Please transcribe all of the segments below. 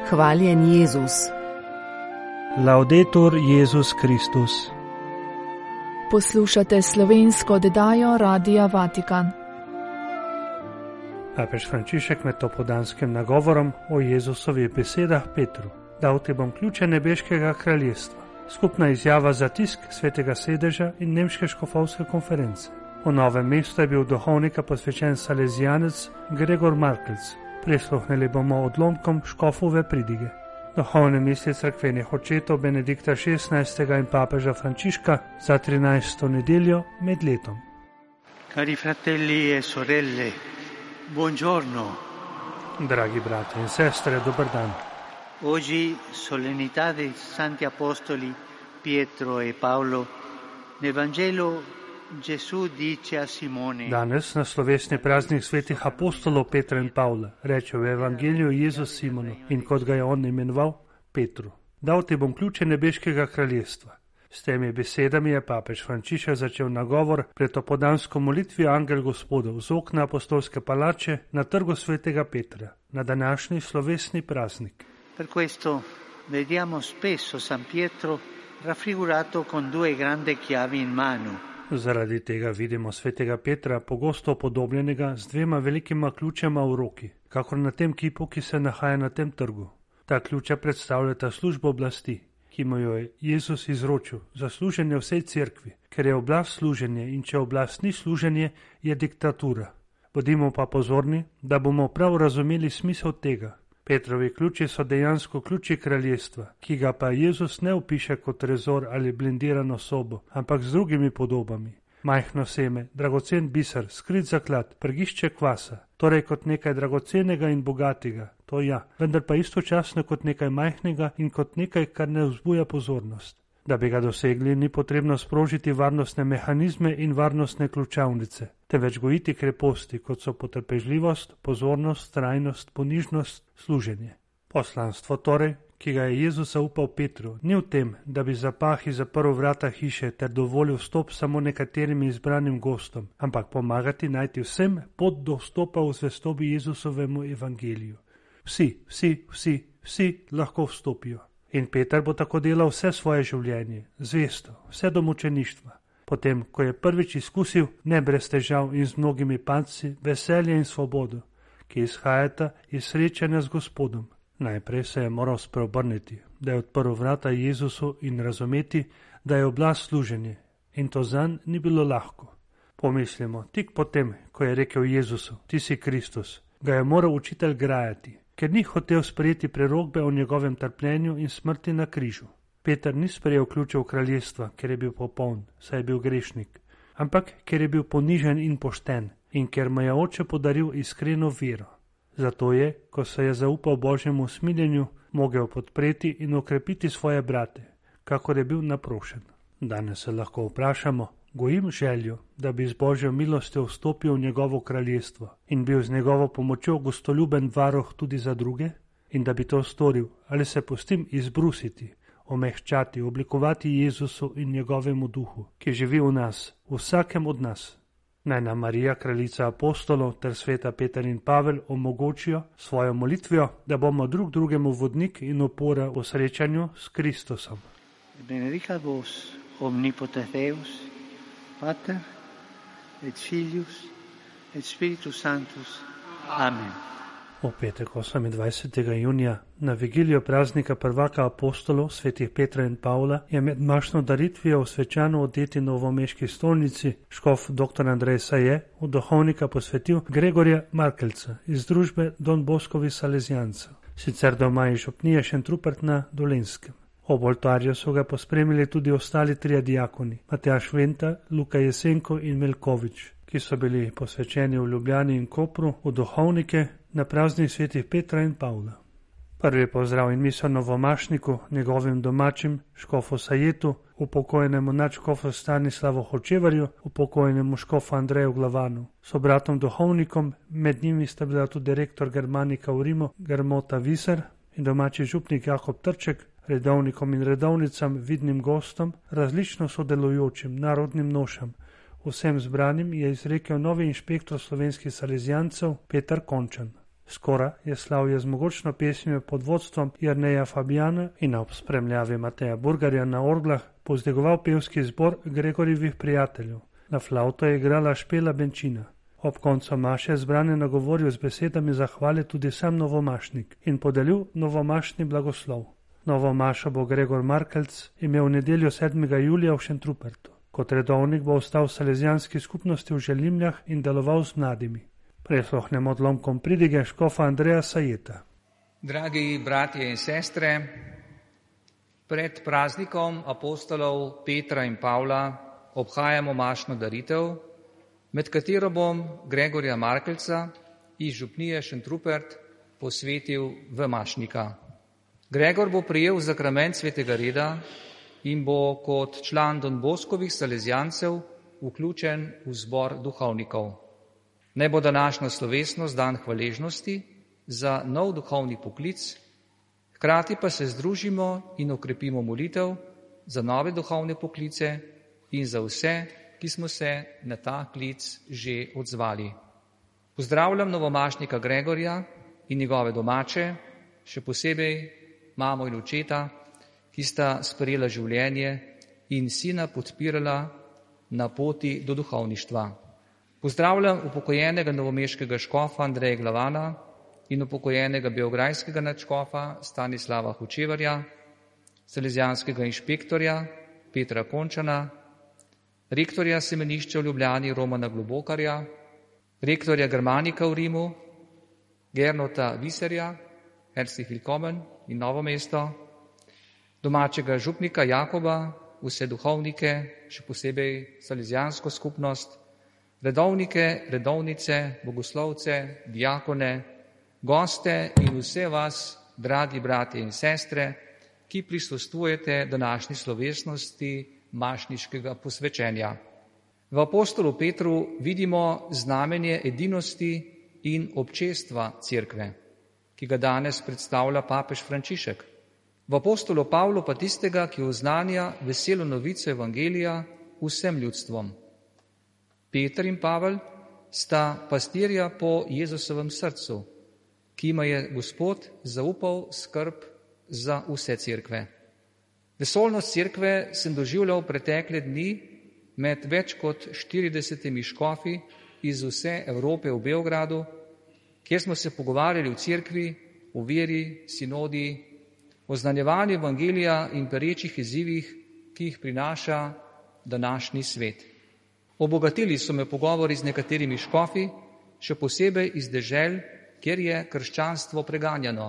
Hvaljen Jezus. Laudetur Jezus Kristus. Poslušate slovensko oddajo Radia Vatikan. Papež Frančišek med topodanskim nagovorom o Jezusovih besedah Petru: Dal ti bom ključe nebeškega kraljestva. Skupna izjava za tisk Svetega sedeža in Nemške škofovske konference. V Novem mestu je bil duhovnika posvečen salezijanec Gregor Markelc. Prisluhnili bomo odlomkom škofove pridige. Duhovne misli cerkvenih očetov Benedikta XVI. In papeža Frančiška za 13. nedeljo med letom. Cari fratelli e sorelle, buongiorno. Dragi brati in sestre, dober dan. Oggi solennità dei Santi Apostoli Pietro e Paolo, nel Vangelo Gesù dice a Simone. Danes na slovesni praznik svetih apostolov Petra in Pavla reče v Evangeliju Jezus Simonu in kot ga je on imenoval Petru: Dal ti bom ključe nebeškega kraljestva. S temi besedami je papež Frančišek začel nagovor pred opodansko molitvijo Angel Gospodov z okna apostolske palače na trgu svetega Petra na današnji slovesni praznik. Per questo vediamo spesso San Pietro raffigurato con due grandi chiavi in mano. Zaradi tega vidimo svetega Petra pogosto upodobljenega z dvema velikima ključema v roki, kakor na tem kipu, ki se nahaja na tem trgu. Ta ključa predstavljata službo oblasti, ki mu jo je Jezus izročil za služenje vsej cerkvi, ker je oblast služenje in če oblast ni služenje, je diktatura. Bodimo pa pozorni, da bomo prav razumeli smisel tega. Petrovi ključi so dejansko ključi kraljestva, ki ga pa Jezus ne opiše kot trezor ali blindirano sobo, ampak z drugimi podobami. Majhno seme, dragocen biser, skrit zaklad, prgišče kvasa, torej kot nekaj dragocenega in bogatega, to ja, vendar pa istočasno kot nekaj majhnega in kot nekaj, kar ne vzbuja pozornost. Da bi ga dosegli, ni potrebno sprožiti varnostne mehanizme in varnostne ključavnice, temveč gojiti kreposti, kot so potrpežljivost, pozornost, trajnost, ponižnost, služenje. Poslanstvo torej, ki ga je Jezus zaupal Petru, ni v tem, da bi zapahi zaprl vrata hiše ter dovolil vstop samo nekaterim izbranim gostom, ampak pomagati najti vsem pot do vstopa v zvestobi Jezusovemu evangeliju. Vsi lahko vstopijo. In Peter bo tako delal vse svoje življenje, zvesto, vse do mučeništva. Potem, ko je prvič izkusil, ne brez težav in z mnogimi padci, veselje in svobodo, ki izhajata iz srečanja z Gospodom. Najprej se je moral spreobrniti, da je odprl vrata Jezusu in razumeti, da je oblast služenje. In to zanj ni bilo lahko. Pomislimo, tik potem, ko je rekel Jezusu: Ti si Kristus, ga je moral učitelj grajati, ker ni hotel sprejeti prerokbe o njegovem trpljenju in smrti na križu. Peter ni sprejel ključev kraljestva, ker je bil popoln, saj je bil grešnik, ampak ker je bil ponižen in pošten in ker mu je Oče podaril iskreno vero. Zato je, ko se je zaupal Božjemu usmiljenju, mogel podpreti in okrepiti svoje brate, kakor je bil naprošen. Danes se lahko vprašamo, gojim željo, da bi z Božjo milostjo vstopil v njegovo kraljestvo in bil z njegovo pomočjo gostoljuben varuh tudi za druge, in da bi to storil, ali se pustim izbrusiti, omehčati, oblikovati Jezusu in njegovemu duhu, ki živi v nas, v vsakem od nas. Naj nam Marija, kraljica apostolov, ter sveta Peter in Pavel omogočijo svojo molitvijo, da bomo drug drugemu vodnik in opora v srečanju s Kristusom. Benedicat vos omnipotens Deus, Pater et Filius et Spiritus Sanctus. Amen. V petek 28. junija, na vigilijo praznika prvaka apostolov svetih Petra in Pavla, je med mašno daritvijo v svečano odeti novomeški stolnici škof dr. Andrej Saje v duhovnika posvetil Gregorja Markelca iz družbe Don Boskovi Salezijancev, sicer doma iz župnije Šentrupert na Dolenjskem. Ob oltarju so ga pospremili tudi ostali trije diakoni, Matjaž Venta, Luka Jesenko in Melkovič, ki so bili posvečeni v Ljubljani in Kopru v duhovnike na praznik svetih Petra in Pavla. Prvi pozdrav in misel novomašniku, njegovim domačim, škofu Sajetu, upokojenemu nadškofu Stanislavu Hočevarju, upokojenemu škofu Andreju Glavanu, sobratom duhovnikom, med njimi sta bila tudi rektor Germanika v Rimu, Germota Viser in domači župnik Jakob Trček, redovnikom in redovnicam, vidnim gostom, različno sodelujočim, narodnim nošam. Vsem zbranim je izrekel novi inšpektor slovenskih salezijancev Peter Končan. Skora je slavje z mogočno pesmijo pod vodstvom Jerneja Fabijana in ob spremljavi Mateja Burgarja na orglah povzdigoval pevski zbor Gregorjevih prijateljev. Na flavto je igrala Špela Benčina. Ob koncu maše je zbrane nagovoril z besedami zahvale tudi sam novomašnik in podelil novomašni blagoslov. Novomašo bo Gregor Markelc imel v nedeljo 7. julija v Šentrupertu. Kot redovnik bo ostal v salezijanski skupnosti v Želimljah in deloval z mladimi. Prisluhnemo odlomkom pridige škofa Andreja Sajeta. Dragi bratje in sestre, pred praznikom apostolov Petra in Pavla obhajamo mašno daritev, med katero bom Gregorja Markelca iz župnije Šentrupert posvetil v mašnika. Gregor bo prejel zakrament svetega reda in bo kot član Don Boskovih salezijancev vključen v zbor duhovnikov. Naj bo današnja slovesnost dan hvaležnosti za nov duhovni poklic, hkrati pa se združimo in okrepimo molitev za nove duhovne poklice in za vse, ki smo se na ta klic že odzvali. Pozdravljam novomašnika Gregorja in njegove domače, še posebej mamo in očeta, ki sta sprejela življenje in sina podpirala na poti do duhovništva. Pozdravljam upokojenega novomeškega škofa Andreja Glavana in upokojenega beograjskega nadškofa Stanislava Hočevarja, salezijanskega inšpektorja Petra Končana, rektorja semenišča v Ljubljani Romana Globokarja, rektorja Germanika v Rimu, Gernota Viserja, Herzlich willkommen in Novo mesto, domačega župnika Jakoba, vse duhovnike, še posebej salezijansko skupnost, redovnike, redovnice, bogoslovce, diakone, goste in vse vas, dragi bratje in sestre, ki prisostvujete današnji slovesnosti mašniškega posvečenja. V apostolu Petru vidimo znamenje edinosti in občestva cerkve, ki ga danes predstavlja papež Frančišek. V apostolu Pavlu pa tistega, ki oznanja veselo novico evangelija vsem ljudstvom. Peter in Pavel sta pastirja po Jezusovem srcu, ki ima je Gospod zaupal skrb za vse cerkve. Vesolnost cerkve sem doživljal pretekle dni med več kot 40 škofi iz vse Evrope v Beogradu, kjer smo se pogovarjali o cerkvi, o veri, sinodi, o znanjevanju evangelija in perečih izzivih, ki jih prinaša današnji svet. Obogatili so me pogovori z nekaterimi škofi, še posebej iz dežel, kjer je krščanstvo preganjano.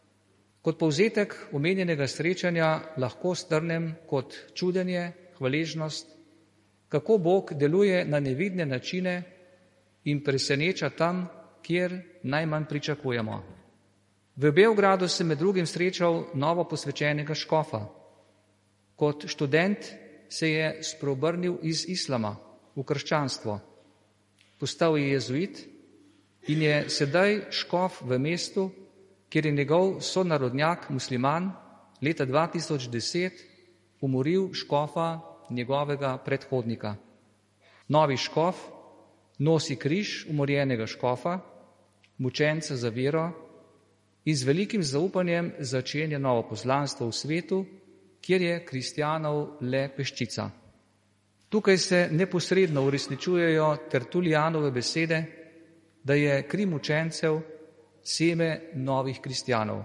Kot povzetek omenjenega srečanja lahko strnem kot čudenje, hvaležnost, kako Bog deluje na nevidne načine in preseneča tam, kjer najmanj pričakujemo. V Beogradu sem med drugim srečal novo posvečenega škofa. Kot študent se je spreobrnil iz islama v krščanstvo. Postal je jezuit in je sedaj škof v mestu, kjer je njegov sonarodnjak musliman leta 2010 umoril škofa njegovega predhodnika. Novi škof nosi križ umorjenega škofa, mučenca za vero in z velikim zaupanjem začenja novo poslanstvo v svetu, kjer je kristjanov le peščica. Tukaj se neposredno uresničujejo Tertulijanove besede, da je kri mučencev seme novih kristjanov.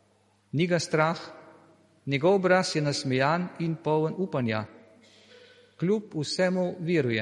Ni ga strah, njegov obraz je nasmejan in poln upanja. Kljub vsemu veruje.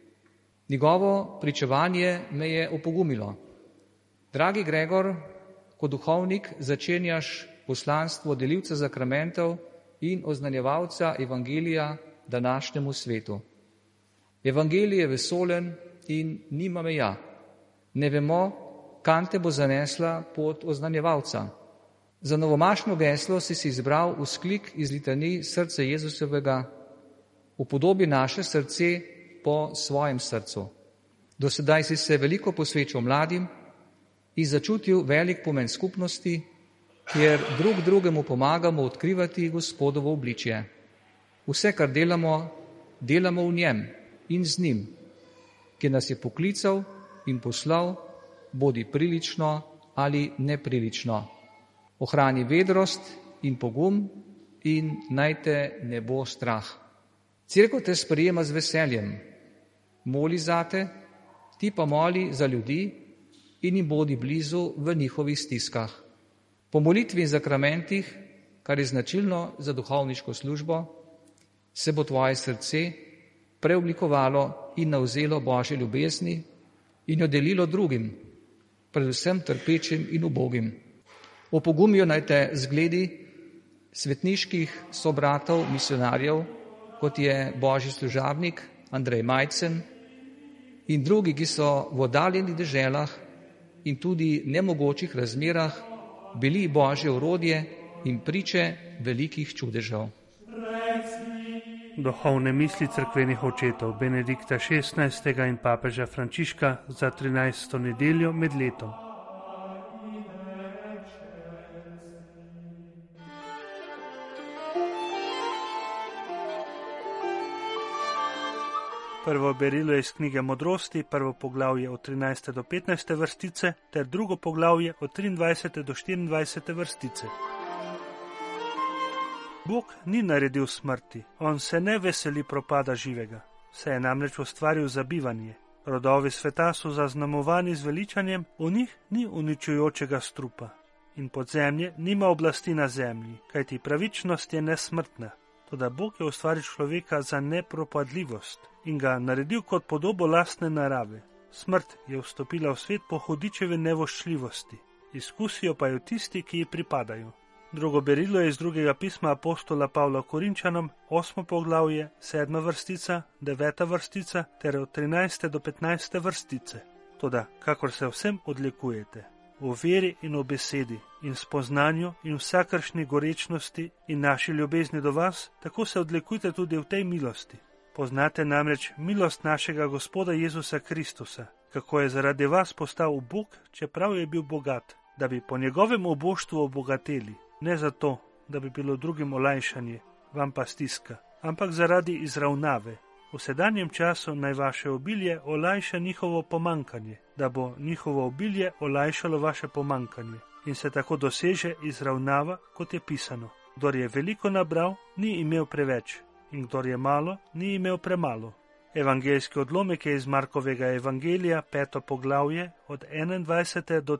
Njegovo pričevanje me je opogumilo. Dragi Gregor, kot duhovnik začenjaš poslanstvo delivca zakramentov in oznanjevalca evangelija današnjemu svetu. Evangelij je vesolen in nima meja. Ne vemo, kam te bo zanesla pot oznanjevalca. Za novomašno geslo si izbral vzklik iz litanij srce Jezusovega, upodobi naše srce po svojem srcu. Do sedaj si se veliko posvečal mladim in začutil velik pomen skupnosti, kjer drug drugemu pomagamo odkrivati Gospodovo obličje. Vse, kar delamo, delamo v njem in z njim, ki nas je poklical in poslal, bodi prilično ali neprilično. Ohrani vedrost in pogum in naj te ne bo strah. Cerkev te sprejema z veseljem, moli zate, ti pa moli za ljudi in jim bodi blizu v njihovih stiskah. Po molitvi in zakramentih, kar je značilno za duhovniško službo, se bo tvoje srce preoblikovalo in navzelo Božje ljubezni in jo delilo drugim, predvsem trpečim in ubogim. Opogumijo naj te zgledi svetniških sobratov, misionarjev, kot je Božji služabnik Andrej Majcen in drugi, ki so v oddaljenih deželah in tudi nemogočih razmerah bili Božje orodje in priče velikih čudežev. Duhovne misli cerkvenih očetov Benedikta XVI. In papeža Frančiška za 13. nedeljo med letom. Prvo berilo je iz knjige Modrosti, prvo poglavje od 13. do 15. vrstice ter drugo poglavje od 23. do 24. vrstice. Bog ni naredil smrti, on se ne veseli propada živega, se je namreč ustvaril za bivanje. Rodovi sveta so zaznamovani z veličanjem, v njih ni uničujočega strupa. In podzemlje nima oblasti na zemlji, kajti pravičnost je nesmrtna. Toda Bog je ustvaril človeka za nepropadljivost in ga naredil kot podobo lastne narave. Smrt je vstopila v svet po hudičevi nevoščljivosti, izkusijo pa jo tisti, ki ji pripadajo. Drugo berilo je iz drugega pisma apostola Pavla Korinčanom, 8. poglavje, 7. vrstica, 9. vrstica ter od 13. do 15. vrstice. Toda, kakor se vsem odlikujete, v veri in v besedi in spoznanju in vsakršni gorečnosti in naši ljubezni do vas, tako se odlikujte tudi v tej milosti. Poznate namreč milost našega Gospoda Jezusa Kristusa, kako je zaradi vas postal Bog, čeprav je bil bogat, da bi po njegovem oboštvu obogateli. Ne zato, da bi bilo drugim olajšanje, vam pa stiska, ampak zaradi izravnave. V sedanjem času naj vaše obilje olajša njihovo pomankanje, da bo njihovo obilje olajšalo vaše pomankanje in se tako doseže izravnava, kot je pisano. Kdor je veliko nabral, ni imel preveč in kdor je malo, ni imel premalo. Evangeljski odlomek je iz Markovega evangelija, 5. poglavje, od 21. do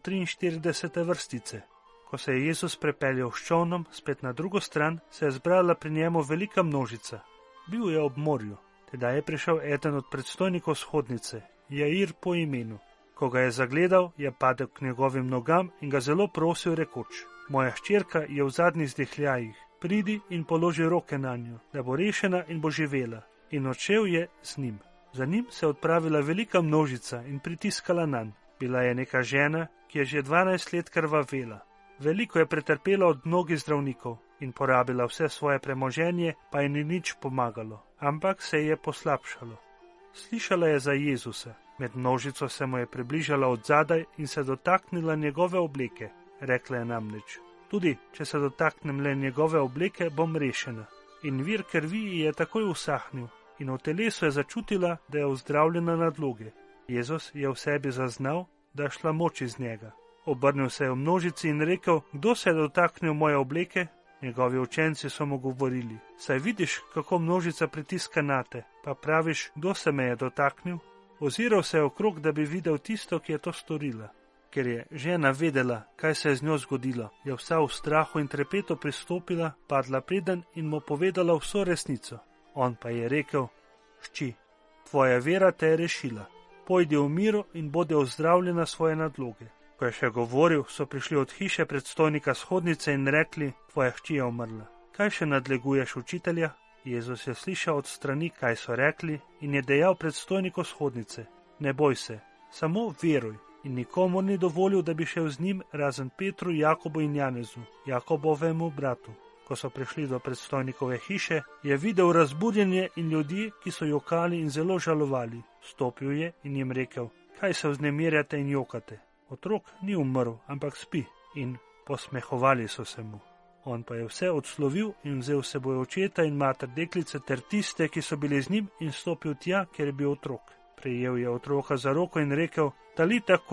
43. vrstice. Ko se je Jezus prepeljal s čolnom spet na drugo stran, se je zbrala pri njemu velika množica. Bil je ob morju. Tedaj je prišel eden od predstojnikov shodnice, Jair po imenu. Ko ga je zagledal, je padel k njegovim nogam in ga zelo prosil, rekoč: Moja hčerka je v zadnjih zdehljajih, pridi in položi roke nanjo, da bo rešena in bo živela. In odšel je z njim. Za njim se je odpravila velika množica in pritiskala nanj. Bila je neka žena, ki je že 12 let krvavela. Veliko je pretrpela od mnogih zdravnikov in porabila vse svoje premoženje, pa ji ni nič pomagalo, ampak se je poslabšalo. Slišala je za Jezusa, med množico se mu je približala od zadaj in se dotaknila njegove obleke. Rekla je namreč: Tudi, če se dotaknem le njegove obleke, bom rešena. In vir krvi ji je takoj usahnil in v telesu je začutila, da je ozdravljena nadloge. Jezus je v sebi zaznal, da je šla moč iz njega. Obrnil se je v množici in rekel: Kdo se je dotaknil moje obleke? Njegovi učenci so mu govorili: Saj vidiš, kako množica pritiska nate, pa praviš, kdo se me je dotaknil? Oziral se je okrog, da bi videl tisto, ki je to storila. Ker je žena vedela, kaj se je z njo zgodilo, je vsa v strahu in trepetu pristopila, padla preden in mu povedala vso resnico. On pa je rekel: Hči, tvoja vera te je rešila. Pojdi v miru in bodi ozdravljena svoje nadloge. Ko je še govoril, so prišli od hiše predstojnika shodnice in rekli: Tvoja hči je umrla. Kaj še nadleguješ učitelja? Jezus je slišal od strani, kaj so rekli, in je dejal predstojniku shodnice: Ne boj se, samo veruj. In nikomu ni dovolil, da bi šel z njim, razen Petru, Jakobu in Janezu, Jakobovemu bratu. Ko so prišli do predstojnikove hiše, je videl razburjenje in ljudi, ki so jokali in zelo žalovali. Stopil je in jim rekel: Kaj se vznemirjate in jokate? Otrok ni umrl, ampak spi. In posmehovali so se mu. On pa je vse odslovil in vzel s seboj očeta in mater deklice ter tiste, ki so bili z njim, in stopil tja, kjer je bil otrok. Prejel je otroka za roko in rekel: Talita kum,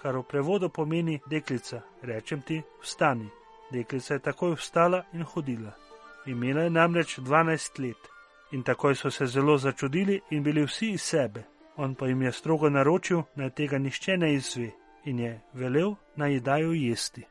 kar v prevodu pomeni deklica, rečem ti, vstani. Deklica je takoj vstala in hodila. Imela je namreč 12 let in takoj so se zelo začudili in bili vsi iz sebe. On pa jim je strogo naročil, naj tega nihče ne izve in je velel, naj ji dajo jesti.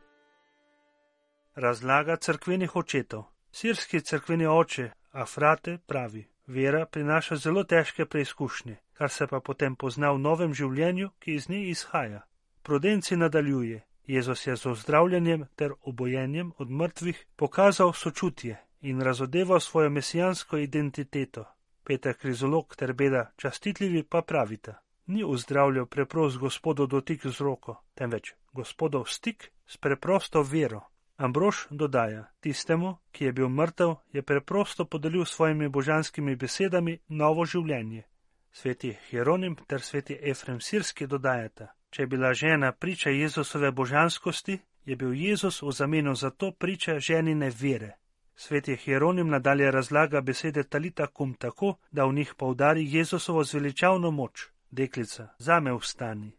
Razlaga cerkvenih očetov. Sirski cerkveni oče Afrate pravi: vera prinaša zelo težke preizkušnje, kar se pa potem pozna v novem življenju, ki iz nje izhaja. Prudenci nadaljuje: Jezus je z ozdravljanjem ter obojenjem od mrtvih pokazal sočutje in razodeval svojo mesijansko identiteto. Peter Krizolog ter Beda Častitljivi pa pravita: ni ozdravljal preprost Gospodov dotik z roko, temveč Gospodov stik s preprosto vero. Ambrož dodaja: tistemu, ki je bil mrtev, je preprosto podelil svojimi božanskimi besedami novo življenje. Sveti Hieronim ter sveti Efrem Sirski dodajata: če je bila žena priča Jezusove božanskosti, je bil Jezus v zameno za to priča ženine vere. Sveti Hieronim nadalje razlaga besede Talita kum tako, da v njih poudari Jezusovo zveličavno moč. Deklica, zame vstani.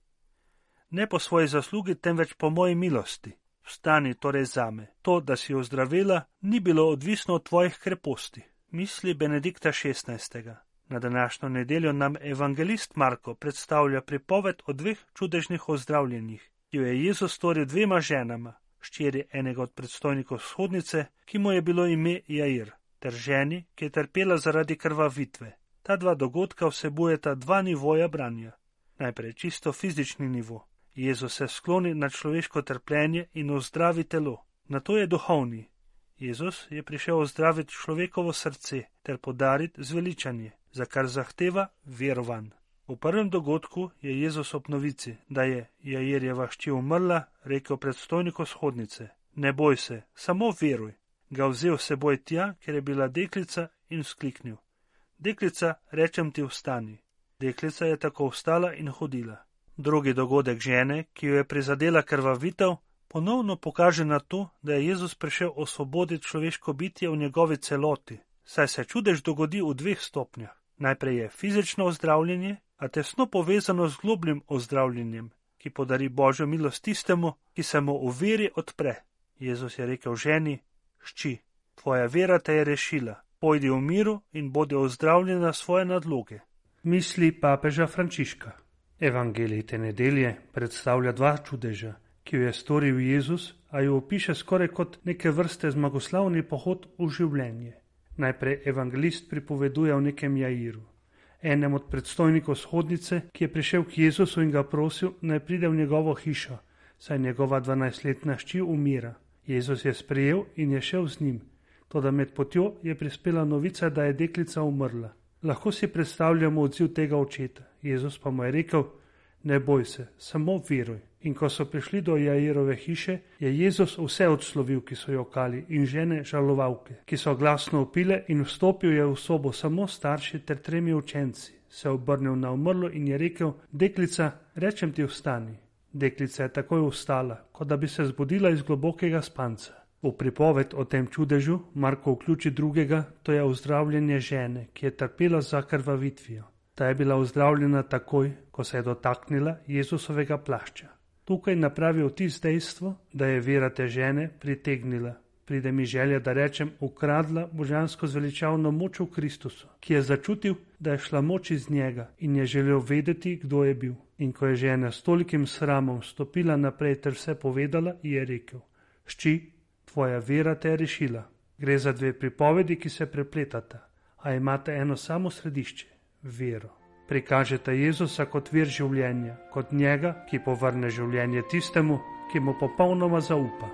Ne po svoji zaslugi, temveč po moji milosti. Vstani torej zame. To, da si ozdravila, ni bilo odvisno od tvojih kreposti. Misli Benedikta XVI. Na današnjo nedeljo nam evangelist Marko predstavlja pripoved o 2 čudežnih ozdravljenjih, ki jo je Jezus storil 2 ženama, hčeri enega od predstojnikov vzhodnice, ki mu je bilo ime Jair, ter ženi, ki je trpela zaradi krvavitve. Ta 2 dogodka vsebujeta 2 nivoja branja. Najprej čisto fizični nivo. Jezus se skloni na človeško trpljenje in ozdravi telo. Nato je duhovni. Jezus je prišel ozdraviti človekovo srce ter podariti zveličanje, za kar zahteva verovan. V prvem dogodku je Jezus ob novici, da je Jairjeva hči umrla, rekel predstojniku vzhodnice: ne boj se, samo veruj. Ga vzel seboj tja, ker je bila deklica, in vzkliknil: deklica, rečem ti, vstani. Deklica je tako vstala in hodila. Drugi dogodek žene, ki jo je prizadela krvavitev, ponovno pokaže na to, da je Jezus prišel osvoboditi človeško bitje v njegovi celoti, saj se čudež dogodi v 2 stopnjah. Najprej je fizično ozdravljenje, a tesno povezano z globljim ozdravljenjem, ki podari Božjo milost tistemu, ki se mu v veri odpre. Jezus je rekel ženi: hči, tvoja vera te je rešila, pojdi v miru in bodi ozdravljena svoje nadloge. Misli papeža Frančiška. Evangelij te nedelje predstavlja 2 čudeža, ki jo je storil Jezus, a jo opiše skoraj kot neke vrste zmagoslavni pohod v življenje. Najprej evangelist pripoveduje o nekem Jairu, enem od predstojnikov vzhodnice, ki je prišel k Jezusu in ga prosil, naj pride v njegovo hišo, saj njegova 12-letna hči umira. Jezus je sprejel in je šel z njim, toda med potjo je prispela novica, da je deklica umrla. Lahko si predstavljamo odziv tega očeta. Jezus pa mu je rekel: ne boj se, samo veruj. In ko so prišli do Jairove hiše, je Jezus vse odslovil, ki so jokali, in žene žalovalke, ki so glasno vpile, in vstopil je v sobo samo starši ter 3 učenci. Se obrnil na umrlo in je rekel: deklica, rečem ti, vstani. Deklica je takoj vstala, kot da bi se zbudila iz globokega spanca. V pripoved o tem čudežu Marko vključi drugega, to je ozdravljenje žene, ki je trpela za krvavitvijo. Ta je bila ozdravljena takoj, ko se je dotaknila Jezusovega plašča. Tukaj napravi vtis dejstvo, da je vera te žene pritegnila. Pride mi želja, da rečem, ukradla božansko zveličavno moč v Kristusu, ki je začutil, da je šla moč iz njega in je želel vedeti, kdo je bil. In ko je žena s tolikim sramom stopila naprej ter vse povedala, je rekel: hči, tvoja vera te je rešila. Gre za 2 pripovedi, ki se prepletata, a imate eno samo središče: vero. Prikažete Jezusa kot vir življenja, kot njega, ki povrne življenje tistemu, ki mu popolnoma zaupa.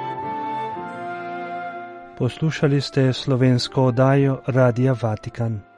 Poslušali ste slovensko oddajo Radia Vatikan.